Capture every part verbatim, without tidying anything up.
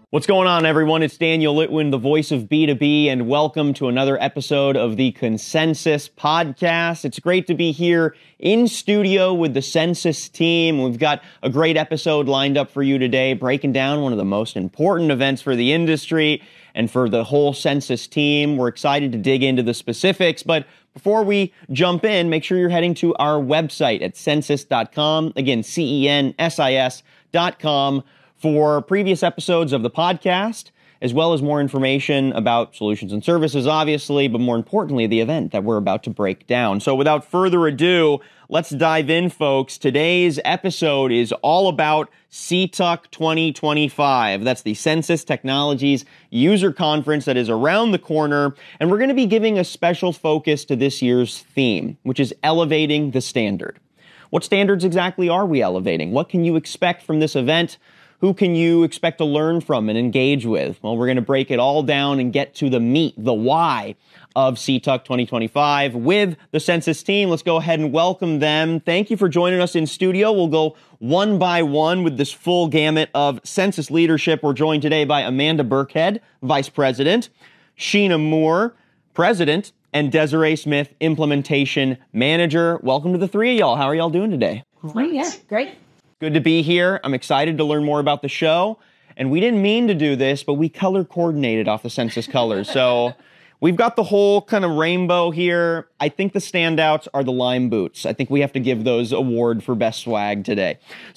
What's going on, everyone? It's Daniel Litwin, the voice of B two B, and welcome to another episode of the Consensus Podcast. It's great to be here in studio with the Census team. We've got a great episode lined up for you today, breaking down one of the most important events for the industry and for the whole Census team. We're excited to dig into the specifics, but before we jump in, make sure you're heading to our website at census dot com. Again, C E N S I S dot com. For previous episodes of the podcast, as well as more information about solutions and services, obviously, but more importantly, the event that we're about to break down. So without further ado, let's dive in, folks. Today's episode is all about C T U C twenty twenty-five. That's the Census Technologies User Conference that is around the corner, and we're going to be giving a special focus to this year's theme, which is elevating the standard. What standards exactly are we elevating? What can you expect from this event? Who can you expect to learn from and engage with? Well, we're going to break it all down and get to the meat, the why of C T U C twenty twenty-five with the Census team. Let's go ahead and welcome them. Thank you for joining us in studio. We'll go one by one with this full gamut of Census leadership. We're joined today by Amanda Burkhead, Vice President, Sheena Moore, President, and Desiree Smith, Implementation Manager. Welcome to the three of y'all. How are y'all doing today? Great. Yeah, great. Good to be here. I'm excited to learn more about the show. And we didn't mean to do this, but we color coordinated off the Census colors. So we've got the whole kind of rainbow here. I think the standouts are the lime boots. I think we have to give those award for best swag today.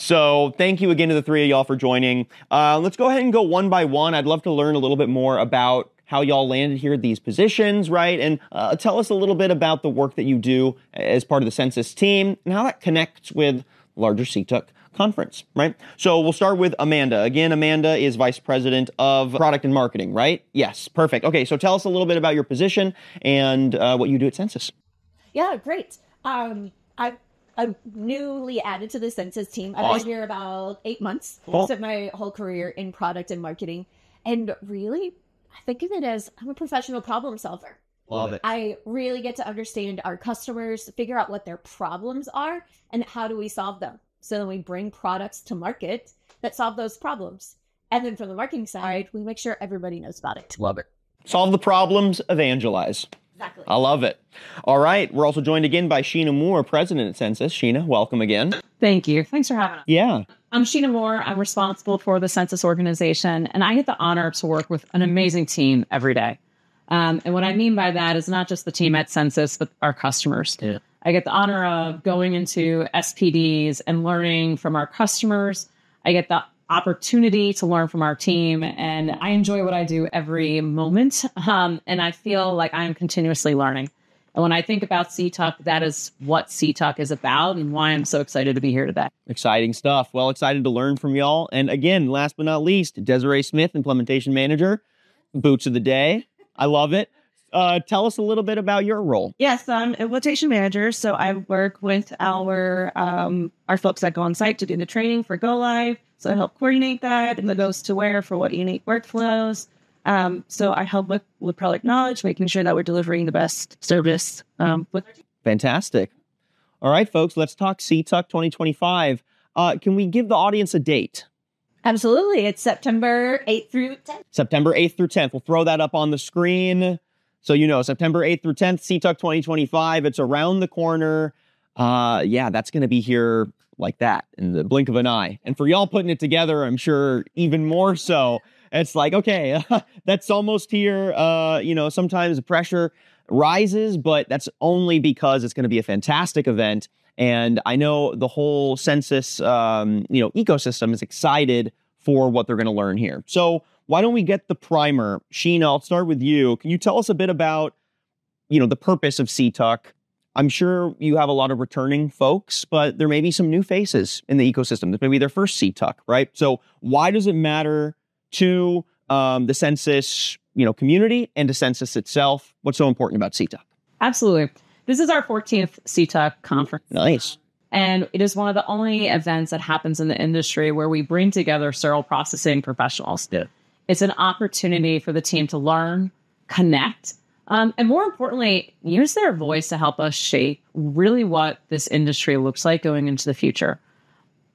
So thank you again to the three of y'all for joining. Uh, let's go ahead and go one by one. I'd love to learn a little bit more about how y'all landed here at these positions, right? And uh, tell us a little bit about the work that you do as part of the Census team and how that connects with larger C T U C conference, right? So we'll start with Amanda. Again, Amanda is Vice President of Product and Marketing, right? Yes, perfect. Okay, so tell us a little bit about your position and uh, what you do at Census. Yeah, great. Um, I, I'm newly added to the Census team. I've Awesome. been here about eight months. Cool. Spent my whole career in product and marketing. And really, I think of it as I'm a professional problem solver. Love it. I really get to understand our customers, figure out what their problems are, and how do we solve them. So then we bring products to market that solve those problems. And then from the marketing side, we make sure everybody knows about it. Love it. Solve the problems, evangelize. Exactly. I love it. All right. We're also joined again by Sheena Moore, President at Census. Sheena, welcome again. Thank you. Thanks for having us. Yeah. I'm Sheena Moore. I'm responsible for the Census organization, and I get the honor to work with an amazing team every day. Um, and what I mean by that is not just the team at Census, but our customers. Yeah. I get the honor of going into S P Ds and learning from our customers. I get the opportunity to learn from our team, and I enjoy what I do every moment. Um, and I feel like I am continuously learning. And when I think about C T U C, that is what C T U C is about and why I'm so excited to be here today. Exciting stuff. Well, excited to learn from y'all. And again, last but not least, Desiree Smith, Implementation Manager, boots of the day. I love it. Uh, tell us a little bit about your role. Yes, I'm implementation manager. So I work with our um, our folks that go on site to do the training for Go Live. So I help coordinate that and the goes to where for what unique workflows. Um, so I help with, with product knowledge, making sure that we're delivering the best service. Um, with our team. Fantastic. All right, folks, let's talk C T U C twenty twenty-five. Uh, can we give the audience a date? Absolutely. It's September eighth through tenth. September eighth through tenth. We'll throw that up on the screen. So, you know, September eighth through tenth, C T U C twenty twenty-five. It's around the corner. Uh, yeah, that's going to be here like that in the blink of an eye. And for y'all putting it together, I'm sure even more so. It's like, okay, that's almost here. Uh, you know, sometimes the pressure rises, but that's only because it's going to be a fantastic event. And I know the whole Census, um, you know, ecosystem is excited for what they're going to learn here. So why don't we get the primer? Sheena, I'll start with you. Can you tell us a bit about, you know, the purpose of C T U C? I'm sure you have a lot of returning folks, but there may be some new faces in the ecosystem. This may be their first C T U C, right? So why does it matter to um, the Census, you know, community and to Census itself? What's so important about C T U C? Absolutely. This is our fourteenth C T U C conference. Nice. And it is one of the only events that happens in the industry where we bring together sterile processing professionals. Yeah. It's an opportunity for the team to learn, connect, um, and more importantly, use their voice to help us shape really what this industry looks like going into the future.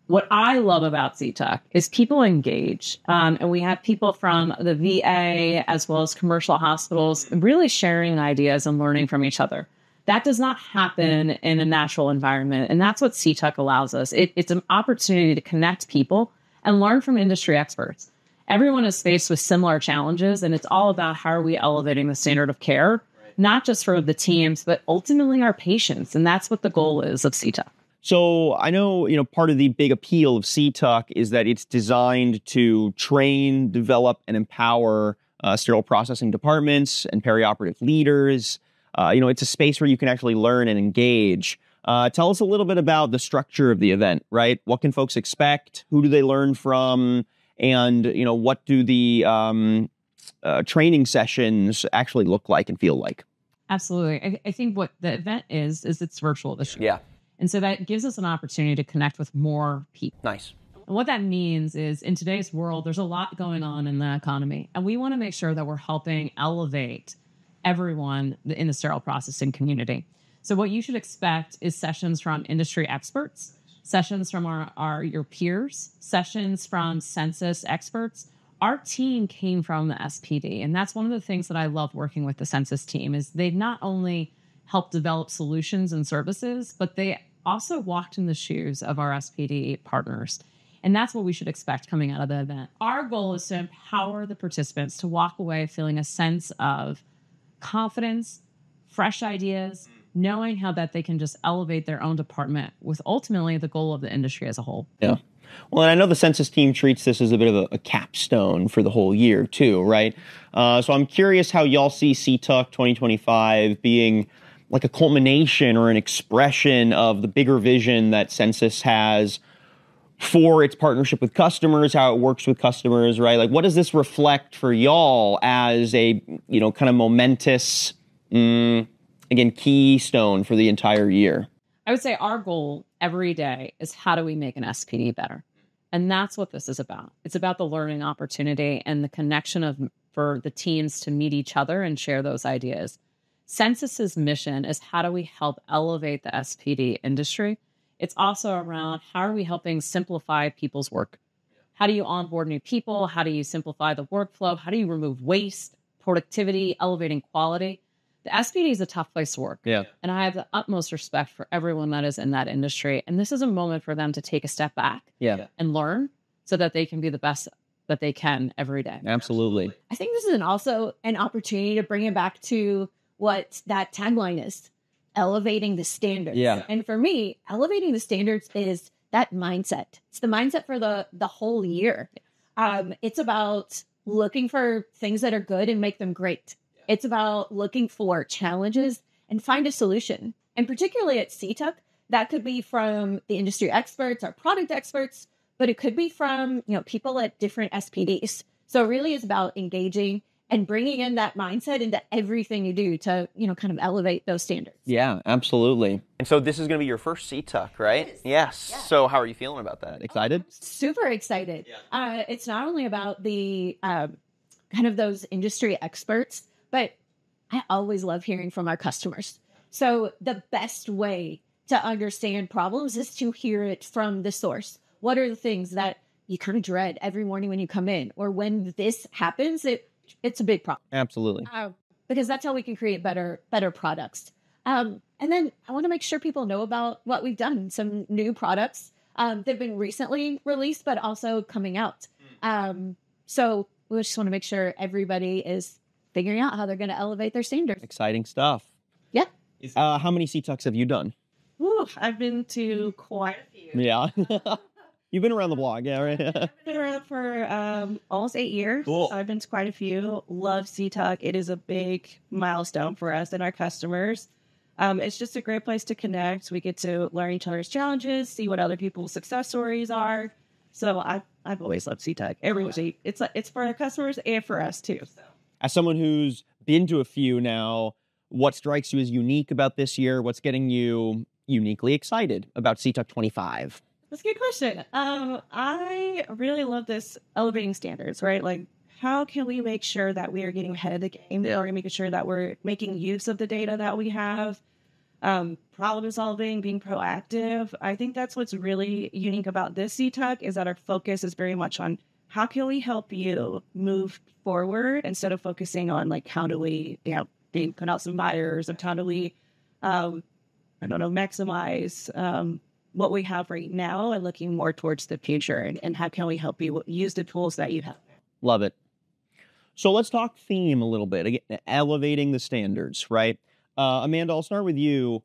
What I love about C Tuck is people engage. Um, and we have people from the V A as well as commercial hospitals really sharing ideas and learning from each other. That does not happen in a natural environment. And that's what C Tuck allows us. It, it's an opportunity to connect people and learn from industry experts. Everyone is faced with similar challenges, and it's all about how are we elevating the standard of care, not just for the teams, but ultimately our patients. And that's what the goal is of C Tuck. So I know, you know, part of the big appeal of C Tuck is that it's designed to train, develop, and empower uh, sterile processing departments and perioperative leaders. Uh, you know, it's a space where you can actually learn and engage. Uh, tell us a little bit about the structure of the event, right? What can folks expect? Who do they learn from? And, you know, what do the um, uh, training sessions actually look like and feel like? Absolutely. I, I think what the event is, is it's virtual this year. Yeah. And so that gives us an opportunity to connect with more people. Nice. And what that means is in today's world, there's a lot going on in the economy. And we want to make sure that we're helping elevate everyone in the sterile processing community. So what you should expect is sessions from industry experts, sessions from our, our your peers, sessions from census experts. Our team came from the S P D. And that's one of the things that I love working with the census team is they've not only helped develop solutions and services, but they also walked in the shoes of our S P D partners. And that's what we should expect coming out of the event. Our goal is to empower the participants to walk away feeling a sense of confidence, fresh ideas, knowing how that they can just elevate their own department with ultimately the goal of the industry as a whole. Yeah. Well, and I know the census team treats this as a bit of a, a capstone for the whole year too, right? Uh, so I'm curious how y'all see C Tuck twenty twenty-five being like a culmination or an expression of the bigger vision that Census has for its partnership with customers, how it works with customers, right? Like, what does this reflect for y'all as a, you know, kind of momentous, mm, again, keystone for the entire year? I would say our goal every day is how do we make an S P D better? And that's what this is about. It's about the learning opportunity and the connection of for the teams to meet each other and share those ideas. Census's mission is how do we help elevate the S P D industry? It's also around how are we helping simplify people's work? How do you onboard new people? How do you simplify the workflow? How do you remove waste, productivity, elevating quality? The S P D is a tough place to work. Yeah. And I have the utmost respect for everyone that is in that industry. And this is a moment for them to take a step back Yeah. and learn so that they can be the best that they can every day. Absolutely. I think this is an also an opportunity to bring it back to what that tagline is, elevating the standards. Yeah. And for me, elevating the standards is that mindset. It's the mindset for the the whole year. Um, it's about looking for things that are good and make them great. It's about looking for challenges and find a solution. And particularly at C Tuck, that could be from the industry experts, our product experts, but it could be from, you know, people at different S P Ds. So it really is about engaging and bringing in that mindset into everything you do to, you know, kind of elevate those standards. Yeah, absolutely. And so this is going to be your first C Tuck, right? Yes. Yeah. So how are you feeling about that? Excited? Oh, super excited. Yeah. Uh, it's not only about the um, kind of those industry experts, but I always love hearing from our customers. So the best way to understand problems is to hear it from the source. What are the things that you kind of dread every morning when you come in? Or when this happens, it it's a big problem. Absolutely. Uh, because that's how we can create better better products. Um, and then I want to make sure people know about what we've done. Some new products um, that have been recently released, but also coming out. Um, so we just want to make sure everybody is figuring out how they're going to elevate their standards. Exciting stuff. Yeah. Uh, how many C Tucks have you done? Ooh, I've been to quite a few. Yeah. You've been around the block, yeah, right? I've been around for um, almost eight years. Cool. So I've been to quite a few. Love C Tuck. It is a big milestone for us and our customers. Um, it's just a great place to connect. We get to learn each other's challenges, see what other people's success stories are. So I've, I've always loved C Tuck. Everybody, it's it's for our customers and for us too. So. As someone who's been to a few now, what strikes you as unique about this year? What's getting you uniquely excited about C Tuck twenty-five? That's a good question. Um, I really love this elevating standards, right? Like, how can we make sure that we are getting ahead of the game? Or making sure that we're making use of the data that we have? um, problem solving, being proactive. I think that's what's really unique about this C T U C is that our focus is very much on how can we help you move forward instead of focusing on like, how do we, you know, being put out some buyers and how do we, um, I don't know, maximize um, what we have right now and looking more towards the future and, and how can we help you use the tools that you have. Love it. So let's talk theme a little bit, again, elevating the standards, right? Uh, Amanda, I'll start with you.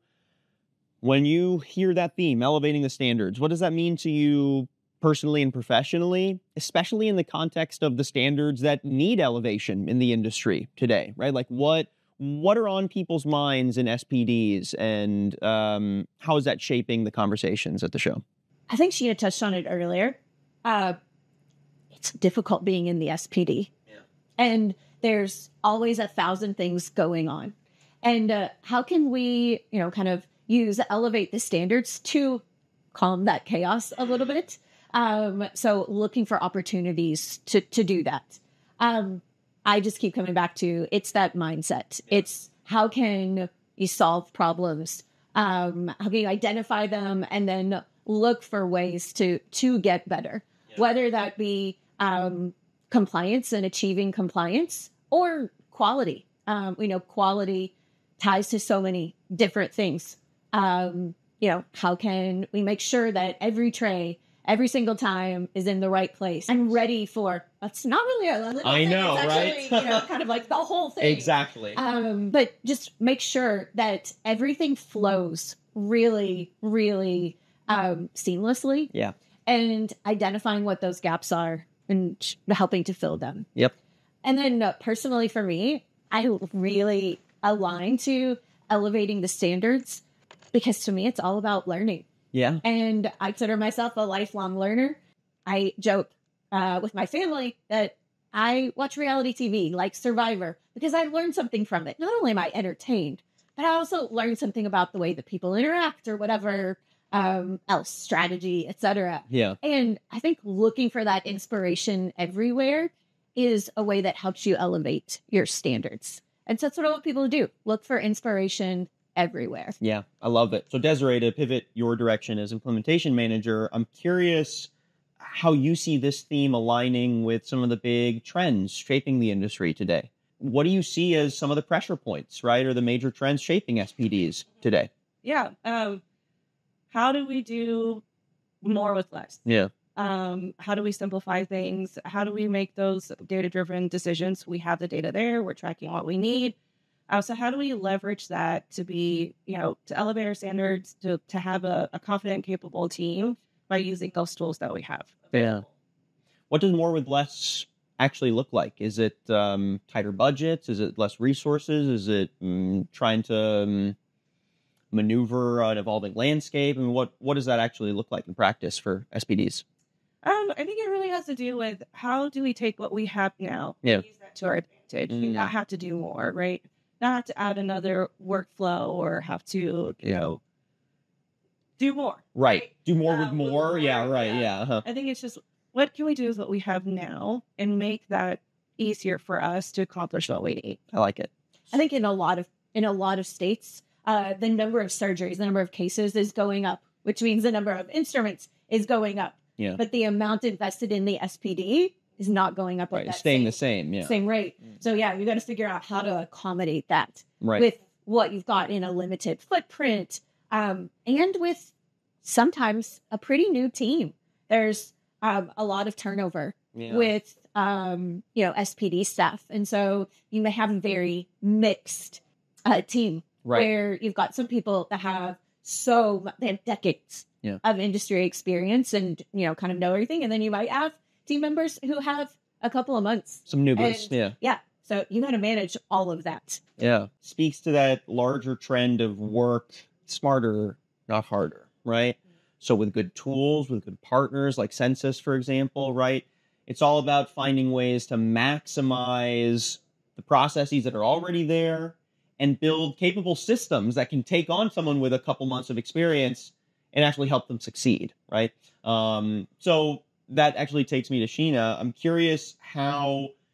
When you hear that theme, elevating the standards, what does that mean to you personally and professionally, especially in the context of the standards that need elevation in the industry today, right? Like what what are on people's minds in S P Ds, and um, how is that shaping the conversations at the show? I think she had touched on it earlier. Uh, it's difficult being in the S P D. Yeah. And there's always a thousand things going on. And uh, how can we, you know, kind of use elevate the standards to calm that chaos a little bit? Um, so looking for opportunities to, to do that. Um, I just keep coming back to, it's that mindset. It's how can you solve problems? Um, how can you identify them and then look for ways to, to get better, yeah. Whether that be, um, compliance and achieving compliance or quality. Um, you know, quality ties to so many different things. Um, you know, how can we make sure that every tray, every single time is in the right place and ready for, it's not really a little I thing. know, it's right? actually, you know, kind of like the whole thing. Exactly. Um, but just make sure that everything flows really, really um, seamlessly. Yeah. And identifying what those gaps are and helping to fill them. Yep. And then uh, personally for me, I really align to elevating the standards because to me, it's all about learning. Yeah. And I consider myself a lifelong learner. I joke uh, with my family that I watch reality T V like Survivor because I learned something from it. Not only am I entertained, but I also learned something about the way that people interact or whatever um, else, strategy, et cetera. Yeah. And I think looking for that inspiration everywhere is a way that helps you elevate your standards. And so that's what I want people to do. Look for inspiration everywhere. Yeah, I love it. So Desiree, to pivot your direction as implementation manager, I'm curious how you see this theme aligning with some of the big trends shaping the industry today. What do you see as some of the pressure points, right, or the major trends shaping S P Ds today? Yeah. Um, how do we do more with less? Yeah. Um, how do we simplify things? How do we make those data-driven decisions? We have the data there. We're tracking what we need. Uh, so how do we leverage that to be, you know, to elevate our standards, to, to have a, a confident, capable team by using those tools that we have? Yeah. What does more with less actually look like? Is it um, tighter budgets? Is it less resources? Is it um, trying to um, maneuver an evolving landscape? I mean, what, what does that actually look like in practice for S P Ds? Um, I think it really has to do with how do we take what we have now Yeah. and use that to our advantage? Mm. We not have to do more, right? Not have to add another workflow or have to, you know, do more. Right. Do more with Um, more? with more, Yeah, right. yeah. Yeah. Uh-huh. I think it's just what can we do with what we have now and make that easier for us to accomplish what we need. I like it. I think in a lot of in a lot of states, uh, the number of surgeries, the number of cases is going up, which means the number of instruments is going up. Yeah. But the amount invested in the S P D is not going up. Right. At It's that staying same, the same. Yeah. same rate. So yeah, you got to figure out how to accommodate that Right. with what you've got in a limited footprint, um, and with sometimes a pretty new team. There's um, a lot of turnover Yeah. with um, you know S P D staff, and so you may have a very mixed uh, team Right. where you've got some people that have so mu- they have decades Yeah. of industry experience and you know kind of know everything, and then you might have team members who have a couple of months. Some newbies. And- Yeah. Yeah, so you got to manage all of that. Yeah. Speaks to that larger trend of work smarter, not harder, right? So with good tools, with good partners like Census, for example, right? It's all about finding ways to maximize the processes that are already there and build capable systems that can take on someone with a couple months of experience and actually help them succeed, right? Um, so that actually takes me to Sheena. I'm curious how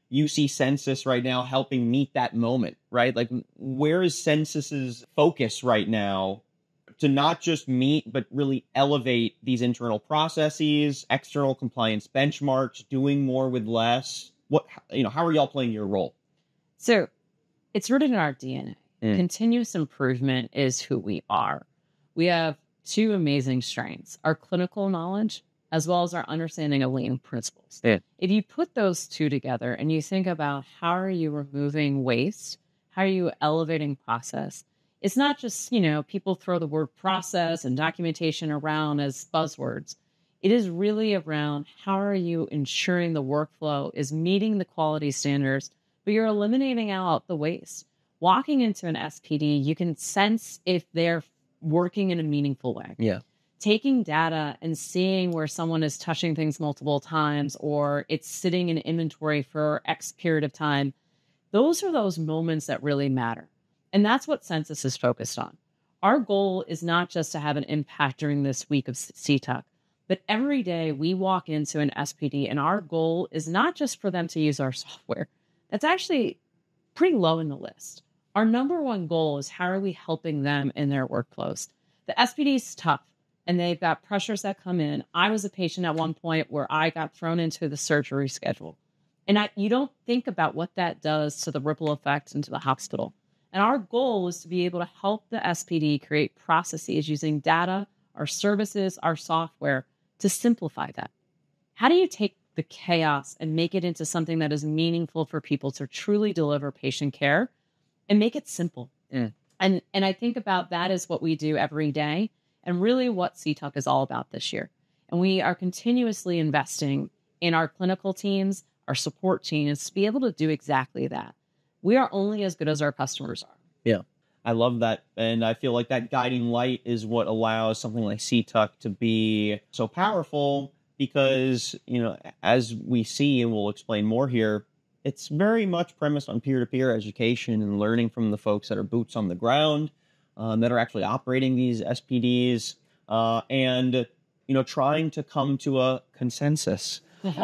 you see Census right now helping meet that moment, right? Like, where is Census's focus right now to not just meet, but really elevate these internal processes, external compliance benchmarks, doing more with less? What, you know, how are y'all playing your role? So it's rooted in our D N A. Mm. Continuous improvement is who we are. We have two amazing strengths, our clinical knowledge, as well as our understanding of lean principles. Yeah. If you put those two together and you think about how are you removing waste, how are you elevating process, it's not just, you know, people throw the word process and documentation around as buzzwords. It is really around how are you ensuring the workflow is meeting the quality standards, but you're eliminating out the waste. Walking into an S P D, you can sense if they're working in a meaningful way. Yeah. Taking data and seeing where someone is touching things multiple times or it's sitting in inventory for X period of time, those are those moments that really matter. And that's what Census is focused on. Our goal is not just to have an impact during this week of C T U C, but every day we walk into an S P D and our goal is not just for them to use our software. That's actually pretty low in the list. Our number one goal is how are we helping them in their workflows? The S P D is tough. And they've got pressures that come in. I was a patient at one point where I got thrown into the surgery schedule. And I, you don't think about what that does to the ripple effect into the hospital. And our goal is to be able to help the S P D create processes using data, our services, our software to simplify that. How do you take the chaos and make it into something that is meaningful for people to truly deliver patient care and make it simple? Mm. And, and I think about that as what we do every day. And really what C T U C is all about this year. And we are continuously investing in our clinical teams, our support teams to be able to do exactly that. We are only as good as our customers are. Yeah. I love that. And I feel like that guiding light is what allows something like C T U C to be so powerful because, you know, as we see, and we'll explain more here, it's very much premised on peer-to-peer education and learning from the folks that are boots on the ground. Um, that are actually operating these S P Ds uh, and, you know, trying to come to a consensus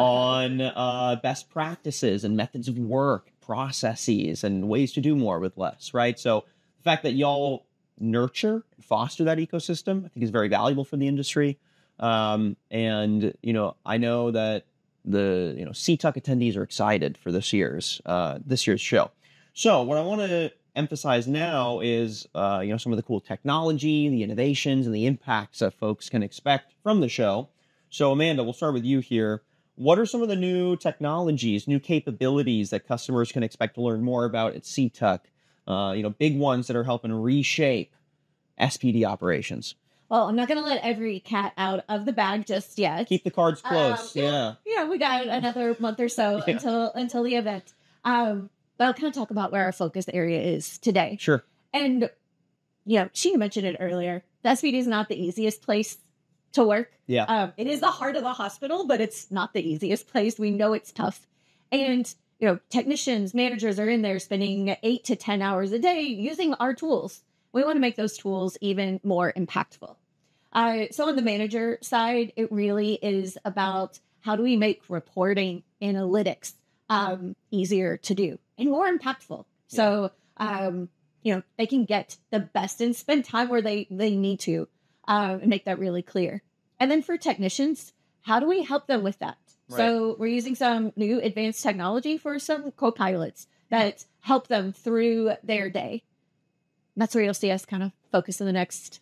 on uh, best practices and methods of work, processes, and ways to do more with less, right? So the fact that y'all nurture and foster that ecosystem, I think is very valuable for the industry. Um, and, you know, I know that the, you know, C T U C attendees are excited for this year's, uh, this year's show. So what I want to emphasize now is, uh, you know, some of the cool technology, the innovations, and the impacts that folks can expect from the show. So, Amanda, we'll start with you here. What are some of the new technologies, new capabilities that customers can expect to learn more about at C T U C? Uh, you know, big ones that are helping reshape S P D operations. Well, I'm not going to let every cat out of the bag just yet. Keep the cards close. Um, yeah. Yeah, we got another month or so Yeah. until until the event. Um, But I'll kind of talk about where our focus area is today. Sure. And, you know, she mentioned it earlier. The S P D is not the easiest place to work. Yeah. Um, it is the heart of the hospital, but it's not the easiest place. We know it's tough. And, you know, technicians, managers are in there spending eight to ten hours a day using our tools. We want to make those tools even more impactful. Uh, so on the manager side, it really is about how do we make reporting analytics um, easier to do and more impactful. So, um, you know, they can get the best and spend time where they, they need to uh, and make that really clear. And then for technicians, how do we help them with that? Right. So we're using some new advanced technology for some co-pilots that help them through their day. And that's where you'll see us kind of focus in the next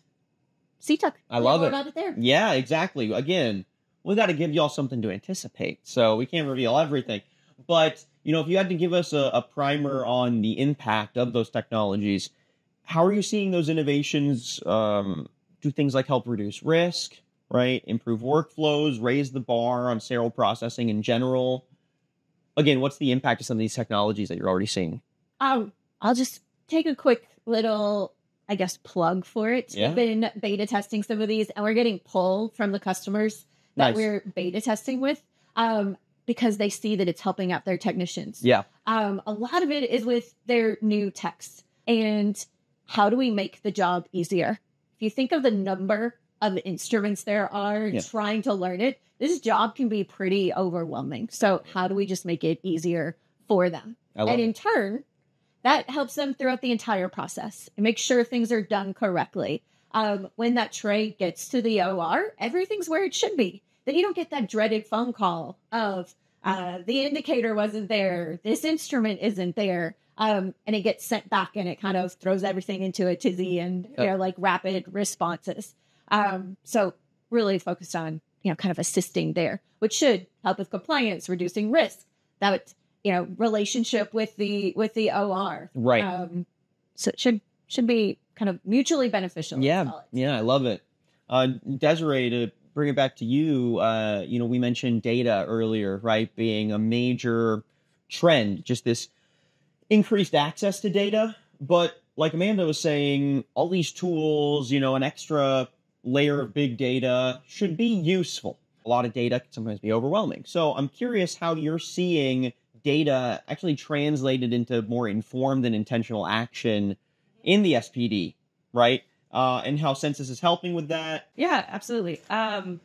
C T U C. I love More it. About it there. Yeah, exactly. Again, we got to give y'all something to anticipate, so we can't reveal everything. But, you know, if you had to give us a, a primer on the impact of those technologies, how are you seeing those innovations um, do things like help reduce risk, right? Improve workflows, raise the bar on sterile processing in general? Again, what's the impact of some of these technologies that you're already seeing? Um, I'll just take a quick little, I guess, plug for it. Yeah. We've been beta testing some of these, and we're getting pull from the customers that Nice. we're beta testing with um, because they see that it's helping out their technicians. Yeah. Um, a lot of it is with their new techs. And how do we make the job easier? If you think of the number of instruments there are Yeah. trying to learn it, this job can be pretty overwhelming. So how do we just make it easier for them. I love And it. in turn, that helps them throughout the entire process and make sure things are done correctly. Um, when that tray gets to the O R, everything's where it should be. Then you don't get that dreaded phone call of uh, the indicator wasn't there, this instrument isn't there, um, and it gets sent back and it kind of throws everything into a tizzy and you know like rapid responses. Um, so really focused on you know kind of assisting there, which should help with compliance, reducing risk. That you know relationship with the with the O R, Right. Um, so it should should be kind of mutually beneficial. let's Yeah, call it. yeah, I love it. Uh, Desiree, to bring it back to you, uh, you know, we mentioned data earlier, right, being a major trend, just this increased access to data. But like Amanda was saying, all these tools, you know, an extra layer of big data should be useful. A lot of data can sometimes be overwhelming. So I'm curious how you're seeing data actually translated into more informed and intentional action in the S P D, right? Uh, and how Census is helping with that. Yeah, absolutely. Um,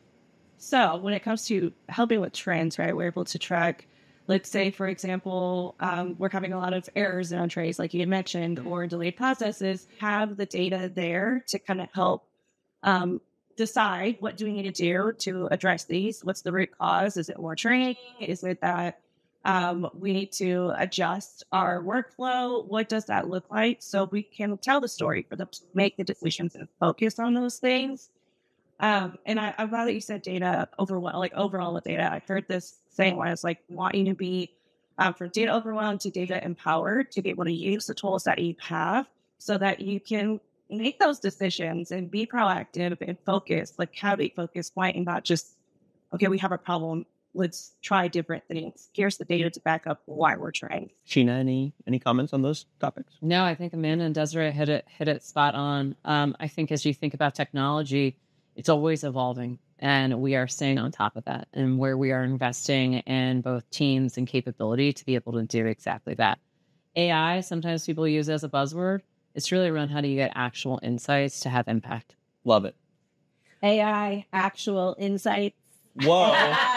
so when it comes to helping with trends, right, we're able to track, let's say, for example, um, we're having a lot of errors in on trays, like you had mentioned, or delayed processes, have the data there to kind of help um, decide what do we need to do to address these? What's the root cause? Is it more training? Is it that um, we need to adjust our workflow? What does that look like? So we can tell the story for them to make the decisions and focus on those things. Um, and I, I'm glad that you said data overwhelm, like overall with data. I heard this saying when I was like wanting to be um, from data overwhelmed to data empowered to be able to use the tools that you have so that you can make those decisions and be proactive and focus, like how to focus, why, and not just, okay, we have a problem. Let's try different things. Here's the data to back up why we're trying. Sheena, any any comments on those topics? No, I think Amanda and Desiree hit it hit it spot on. Um, I think as you think about technology, it's always evolving, and we are staying on top of that. And where we are investing in both teams and capability to be able to do exactly that. A I, sometimes people use it as a buzzword. It's really around how do you get actual insights to have impact. Love it. A I, actual insights. Whoa.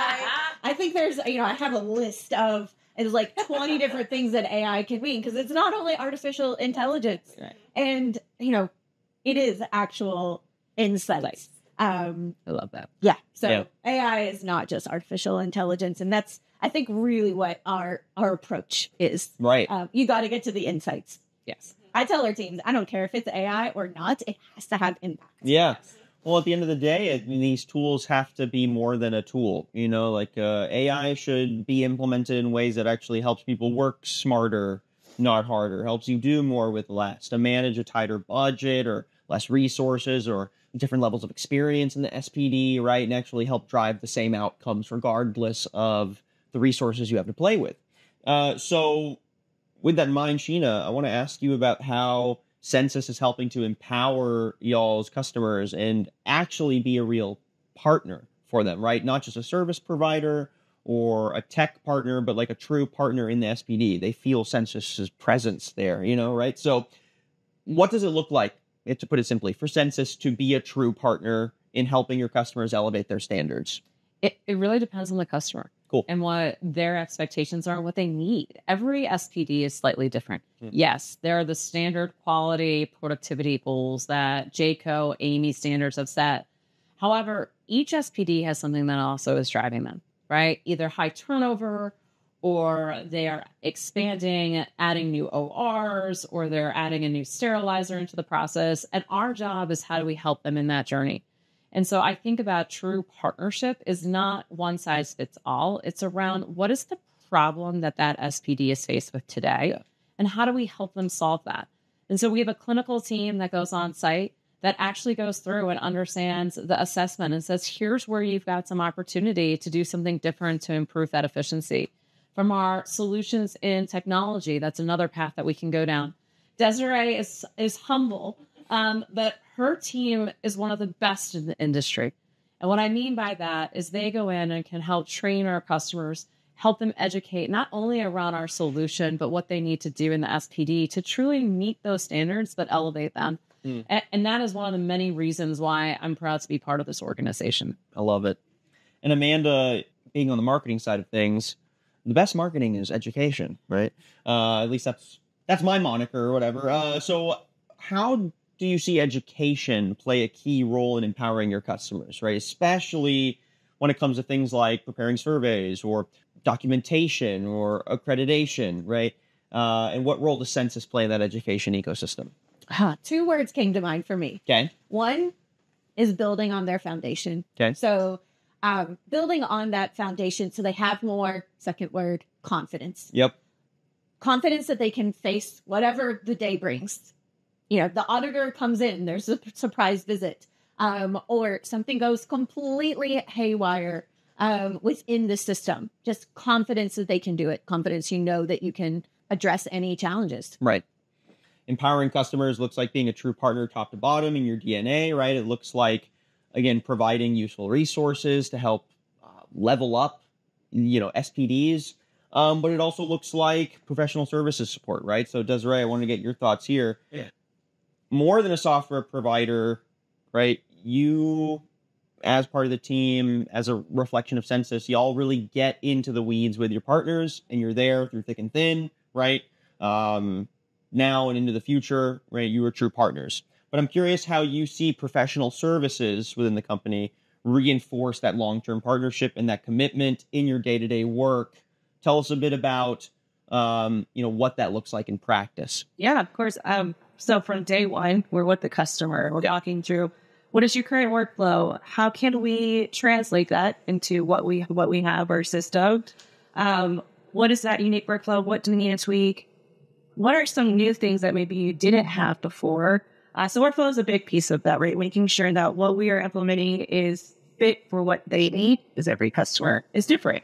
I think there's, you know, I have a list of, it's like twenty different things that A I can mean, because it's not only artificial intelligence. Right. And, you know, it is actual insights. Um, I love that. yeah. So Yeah. A I is not just artificial intelligence. And that's, I think, really what our, our approach is. Right. Um, you got to get to the insights. Yes. I tell our teams, I don't care if it's A I or not, it has to have impact. Yeah. Well, at the end of the day, it, these tools have to be more than a tool. You know, like uh, A I should be implemented in ways that actually helps people work smarter, not harder, helps you do more with less, to manage a tighter budget or less resources or different levels of experience in the S P D, right? And actually help drive the same outcomes regardless of the resources you have to play with. Uh, so with that in mind, Sheena, I want to ask you about how Census is helping to empower y'all's customers and actually be a real partner for them, right? Not just a service provider or a tech partner, but like a true partner in the S P D. They feel Census's presence there, you know, right? So what does it look like, to put it simply, for Census to be a true partner in helping your customers elevate their standards? It, it really depends on the customer. Cool. And what their expectations are and what they need. Every S P D is slightly different. Hmm. Yes, there are the standard quality productivity goals that J C O, A M I standards have set. However, each S P D has something that also is driving them, right? Either high turnover, or they are expanding, adding new O Rs, or they're adding a new sterilizer into the process. And our job is how do we help them in that journey? And so I think about true partnership is not one size fits all. It's around what is the problem that that S P D is faced with today, Yeah. and how do we help them solve that? And so we have a clinical team that goes on site that actually goes through and understands the assessment and says, here's where you've got some opportunity to do something different to improve that efficiency. From our solutions in technology, that's another path that we can go down. Desiree is is humble, um, but her team is one of the best in the industry. And what I mean by that is they go in and can help train our customers, help them educate not only around our solution, but what they need to do in the S P D to truly meet those standards, but elevate them. Mm. And, and that is one of the many reasons why I'm proud to be part of this organization. I love it. And Amanda, being on the marketing side of things, the best marketing is education, right? Uh, at least that's that's my moniker or whatever. Uh, so how do you see education play a key role in empowering your customers, right? Especially when it comes to things like preparing surveys or documentation or accreditation, right? Uh, and what role does Census play in that education ecosystem? Huh. Two words came to mind for me. Okay. One is building on their foundation. Okay. So um, building on that foundation so they have more, second word, confidence. Yep. Confidence that they can face whatever the day brings. You know, the auditor comes in, there's a surprise visit, um, or something goes completely haywire um, within the system. Just confidence that they can do it. Confidence, you know, that you can address any challenges. Right. Empowering customers looks like being a true partner top to bottom in your D N A, right? It looks like, again, providing useful resources to help uh, level up, you know, S P Ds. Um, but it also looks like professional services support, right? So Desiree, I want to get your thoughts here. Yeah. More than a software provider, right? You, as part of the team, as a reflection of Census, y'all really get into the weeds with your partners, and you're there through thick and thin, right? Um, now and into the future, right? You are true partners. But I'm curious how you see professional services within the company reinforce that long-term partnership and that commitment in your day-to-day work. Tell us a bit about, um, you know, what that looks like in practice. Yeah, of course. Um, so from day one, we're with the customer. We're walking through what is your current workflow? How can we translate that into what we what we have our system? Um, what is that unique workflow? What do we need to tweak? What are some new things that maybe you didn't have before? Uh, so workflow is a big piece of that, right? Making sure that what we are implementing is fit for what they need, because every customer is different.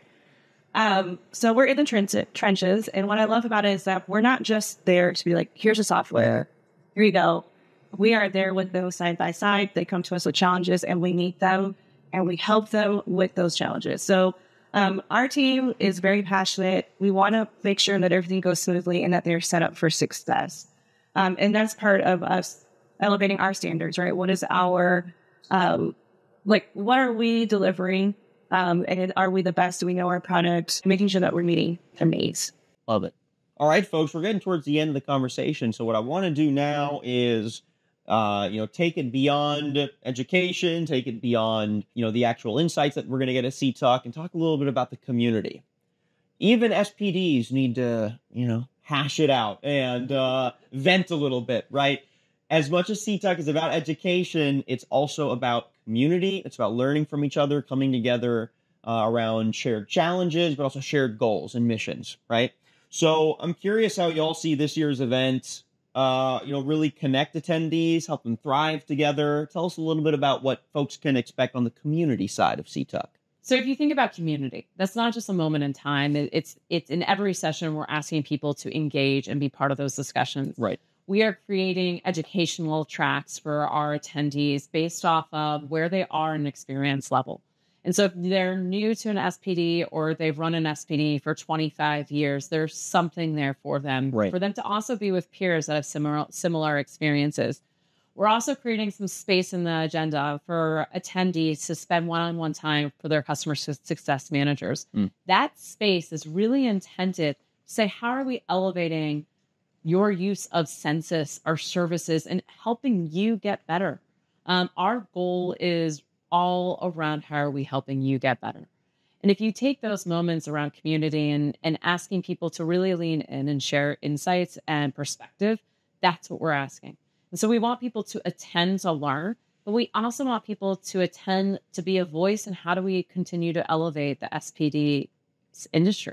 Um, so we're in the trench- trenches. And what I love about it is that we're not just there to be like, here's a software, here you go. We are there with those side by side. They come to us with challenges and we meet them and we help them with those challenges. So um, our team is very passionate. We want to make sure that everything goes smoothly and that they're set up for success. Um, and that's part of us elevating our standards, right? What is our, um, like, what are we delivering? Um, and are we the best? Do we know our product? Making sure that we're meeting their needs. Love it. All right, folks, we're getting towards the end of the conversation. So what I want to do now is, uh, you know, take it beyond education, take it beyond, you know, the actual insights that we're going to get at C Talk, and talk a little bit about the community. Even S P Ds need to, you know, hash it out and uh, vent a little bit, right? As much as C Talk is about education, it's also about community. It's about learning from each other, coming together uh, around shared challenges, but also shared goals and missions, right? So I'm curious how y'all see this year's event, uh, you know, really connect attendees, help them thrive together. Tell us a little bit about what folks can expect on the community side of C Talk. So if you think about community, that's not just a moment in time. It- It's it's in every session we're asking people to engage and be part of those discussions. Right. We are creating educational tracks for our attendees based off of where they are in experience level. And so if they're new to an S P D or they've run an S P D for twenty-five years, there's something there for them, Right. for them to also be with peers that have similar similar experiences. We're also creating some space in the agenda for attendees to spend one-on-one time for their customer su- success managers. Mm. That space is really intended to say, how are we elevating your use of Census, our services, and helping you get better? Um, our goal is all around how are we helping you get better? And if you take those moments around community and, and asking people to really lean in and share insights and perspective, that's what we're asking. And so we want people to attend to learn, but we also want people to attend to be a voice in how do we continue to elevate the S P D industry.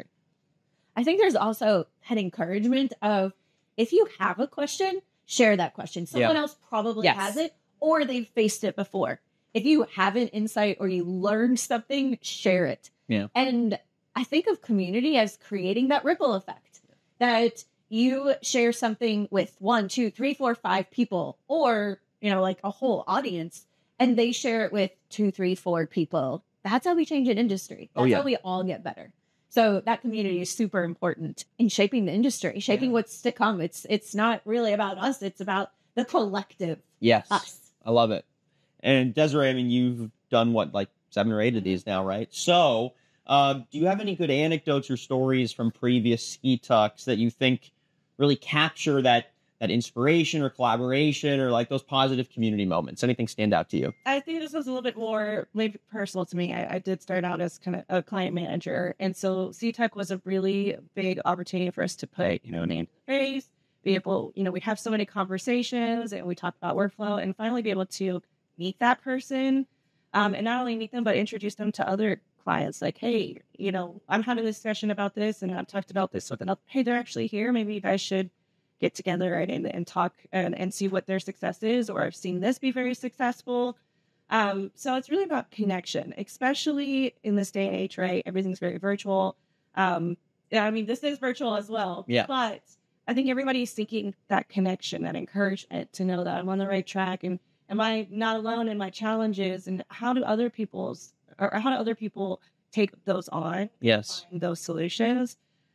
I think there's also an encouragement of, if you have a question, share that question. Someone Yeah. else probably Yes. has it, or they've faced it before. If you have an insight or you learned something, share it. Yeah. And I think of community as creating that ripple effect, that you share something with one, two, three, four, five people, or, you know, like a whole audience, and they share it with two, three, four people. That's how we change an industry. That's Oh, yeah. how we all get better. So that community is super important in shaping the industry, shaping Yeah. what's to come. It's it's not really about us. It's about the collective Yes. us. I love it. And Desiree, I mean, you've done what, like seven or eight of these now, right? So Uh, do you have any good anecdotes or stories from previous Ski Tucks that you think really capture that that inspiration or collaboration or like those positive community moments? Anything stand out to you? I think this was a little bit more maybe personal to me. I, I did start out as kind of a client manager. And so C Tech was a really big opportunity for us to put, you know, name to the face, be able, you know, we have so many conversations and we talk about workflow and finally be able to meet that person. Um, and not only meet them, but introduce them to other clients. Like, hey, you know, I'm having a discussion about this and I've talked about this with another. Hey, they're actually here. Maybe you guys should get together right, and, and talk and, and see what their success is, or I've seen this be very successful. Um, so it's really about connection, especially in this day and age, right? Everything's very virtual. Um, I mean, this is virtual as well, yeah. But I think everybody's seeking that connection, that encouragement to know that I'm on the right track and am I not alone in my challenges, and how do other people's, or how do other people take those on? Yes. Those solutions.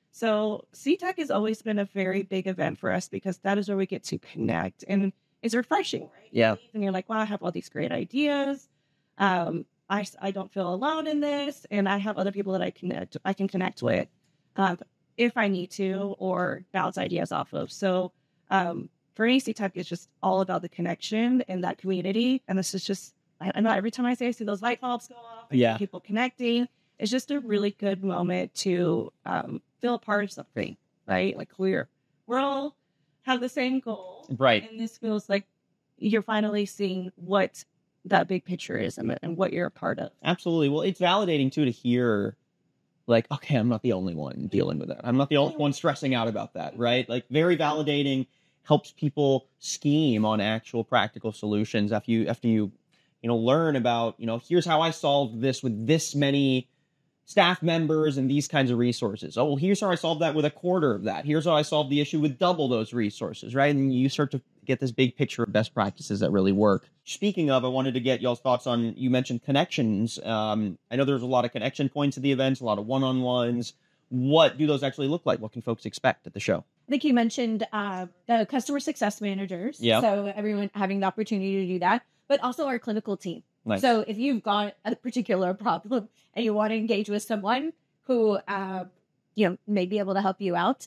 So C Tech has always been a very big event for us because that is where we get to connect, and it's refreshing, right? Yeah. And you're like, wow, I have all these great ideas. Um, I, I don't feel alone in this, and I have other people that I connect I can connect with um, if I need to, or bounce ideas off of. So um, for me, C Tech is just all about the connection and that community. And this is just, I, I know every time I say, I see those light bulbs go off, I see Yeah. people connecting. It's just a really good moment to um, feel a part of something, right? Like we're, we're all have the same goal. Right. And this feels like you're finally seeing what that big picture is and, and what you're a part of. Absolutely. Well, it's validating too to hear like, okay, I'm not the only one dealing with that. I'm not the only one stressing out about that, right? Like very validating, helps people scheme on actual practical solutions after you, after you, you know, learn about, you know, here's how I solved this with this many staff members and these kinds of resources. Oh, well, here's how I solved that with a quarter of that. Here's how I solved the issue with double those resources, right? And you start to get this big picture of best practices that really work. Speaking of, I wanted to get y'all's thoughts on, you mentioned connections. Um, I know there's a lot of connection points at the events, a lot of one-on-ones. What do those actually look like? What can folks expect at the show? I think you mentioned uh, the customer success managers. Yeah. So everyone having the opportunity to do that, but also our clinical team. Nice. So if you've got a particular problem and you want to engage with someone who, uh, you know, may be able to help you out,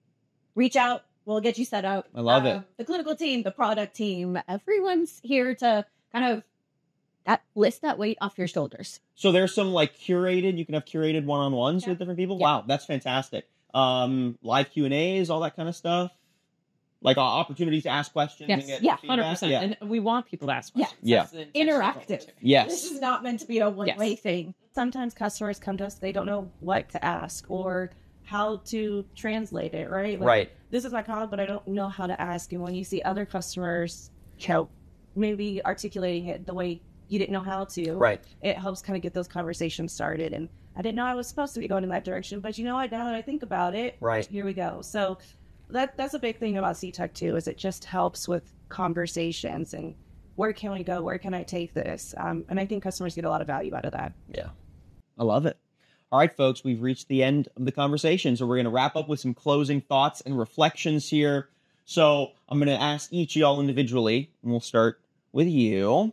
reach out. We'll get you set up. I love uh, it. The clinical team, the product team, everyone's here to kind of that lift that weight off your shoulders. So there's some like curated, you can have curated one-on-ones Yeah. with different people. Yeah. Wow, that's fantastic. Um, live Q and A's, all that kind of stuff. Like uh, opportunities to ask questions. Yes. And get Yeah, feedback. one hundred percent. Yeah. And we want people to ask Yeah. questions. Yeah. That's the intention of what we Interactive. do. This Yes. is not meant to be a one-way Yes. thing. Sometimes customers come to us, they don't know what to ask or how to translate it, right? Like, Right. This is my comment, but I don't know how to ask. And when you see other customers, you know, maybe articulating it the way you didn't know how to, Right. it helps kind of get those conversations started. And I didn't know I was supposed to be going in that direction, but you know what? Now that I think about it, Right. here we go. So that that's a big thing about C Tech too, is it just helps with conversations and where can we go? Where can I take this? Um, and I think customers get a lot of value out of that. Yeah. I love it. All right, folks, we've reached the end of the conversation. So we're going to wrap up with some closing thoughts and reflections here. So I'm going to ask each of y'all individually, and we'll start with you.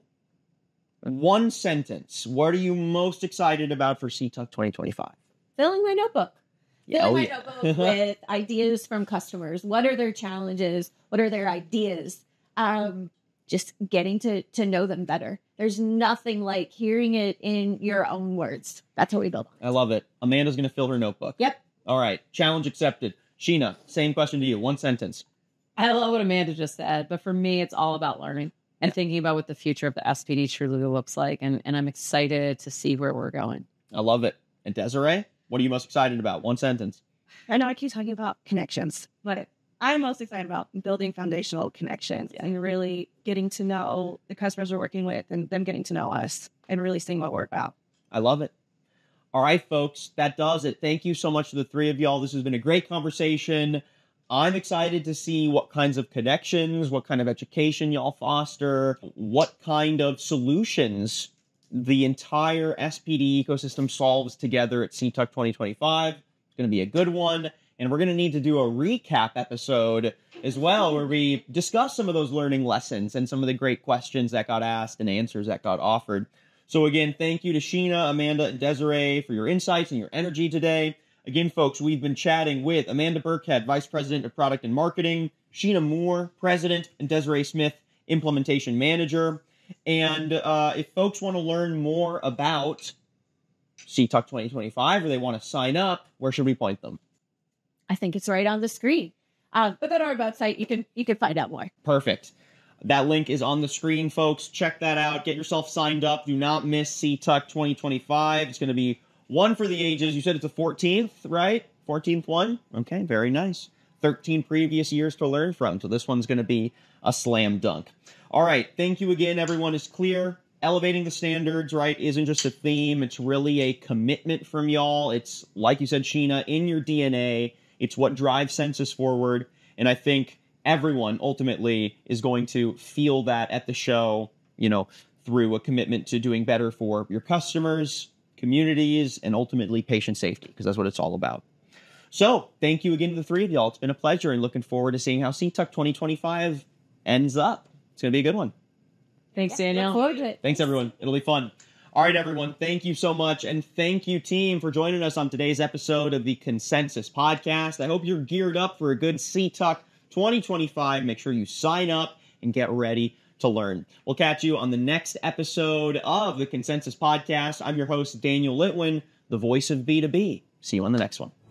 One sentence. What are you most excited about for C Tuck twenty twenty-five? Filling my notebook. Yeah, Filling oh, my yeah. notebook with ideas from customers. What are their challenges? What are their ideas? Um, just getting to to know them better. There's nothing like hearing it in your own words. That's how we build. I love it. Amanda's going to fill her notebook. Yep. All right. Challenge accepted. Sheena, same question to you. One sentence. I love what Amanda just said, but for me, it's all about learning and thinking about what the future of the S P D truly looks like. And, and I'm excited to see where we're going. I love it. And Desiree, what are you most excited about? One sentence. I know I keep talking about connections, but I'm most excited about building foundational connections and really getting to know the customers we're working with and them getting to know us and really seeing what we're about. I love it. All right, folks, that does it. Thank you so much to the three of y'all. This has been a great conversation. I'm excited to see what kinds of connections, what kind of education y'all foster, what kind of solutions the entire S P D ecosystem solves together at C Tuck twenty twenty-five. It's going to be a good one. And we're going to need to do a recap episode as well, where we discuss some of those learning lessons and some of the great questions that got asked and answers that got offered. So again, thank you to Sheena, Amanda, and Desiree for your insights and your energy today. Again, folks, we've been chatting with Amanda Burkhead, Vice President of Product and Marketing, Sheena Moore, President, and Desiree Smith, Implementation Manager. And uh, if folks want to learn more about C Tuck twenty twenty-five or they want to sign up, where should we point them? I think it's right on the screen. Uh, but on our website, you can you can find out more. Perfect. That link is on the screen, folks. Check that out. Get yourself signed up. Do not miss C Tuck twenty twenty-five. It's going to be one for the ages. You said it's the fourteenth, right? fourteenth one? Okay, very nice. thirteen previous years to learn from. So this one's going to be a slam dunk. All right. Thank you again. Everyone is clear. Elevating the standards, right, isn't just a theme. It's really a commitment from y'all. It's, like you said, Sheena, in your D N A. It's what drives Sensis forward. And I think everyone ultimately is going to feel that at the show, you know, through a commitment to doing better for your customers, communities, and ultimately patient safety, because that's what it's all about. So thank you again to the three of y'all. It's been a pleasure, and looking forward to seeing how C Tuck twenty twenty-five ends up. It's going to be a good one. Thanks, Yeah, Daniel. look forward to it. Thanks, everyone. It'll be fun. All right, everyone. Thank you so much. And thank you, team, for joining us on today's episode of the Consensus Podcast. I hope you're geared up for a good C Tuck twenty twenty-five. Make sure you sign up and get ready to learn. We'll catch you on the next episode of the Consensus Podcast. I'm your host, Daniel Litwin, the voice of B two B. See you on the next one.